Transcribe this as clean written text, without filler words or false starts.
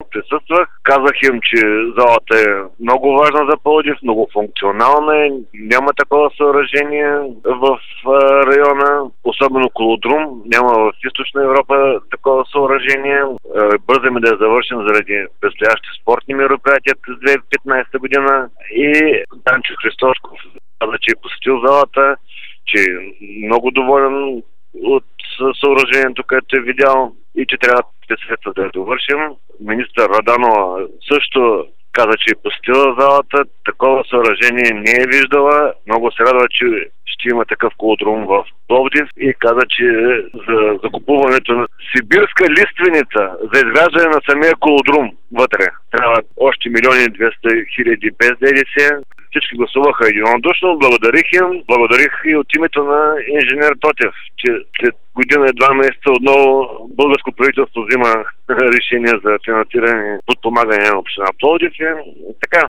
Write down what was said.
присъствах. Казах им, че залата е много важна за Пловдив, много функционална е. Няма такова съоръжение в района, особено Колодрум. Няма в Източна Европа такова съоръжение. Бързаме да я завършим заради предстоящи спортни мероприятия през 2015 година. И Данчо Христосков каза, че е посетил залата, че е много доволен от съоръжението, което е видял и че трябва средства да я довършим. Министър Раданова също каза, че е посетила залата. Такова съоръжение не е виждала. Много се радва, че ще има такъв колодрум в Пловдив и каза, че за закупуването на сибирска лиственица за изграждане на самия колодрум вътре трябва още 1,2 милиона без ДДС. Всички гласуваха единодушно, благодарих им. Благодарих и от името на инженер Тотев, че след година и 2 месеца отново българско правителство взима решение за финансиране и подпомагане на община Пловдив. Така.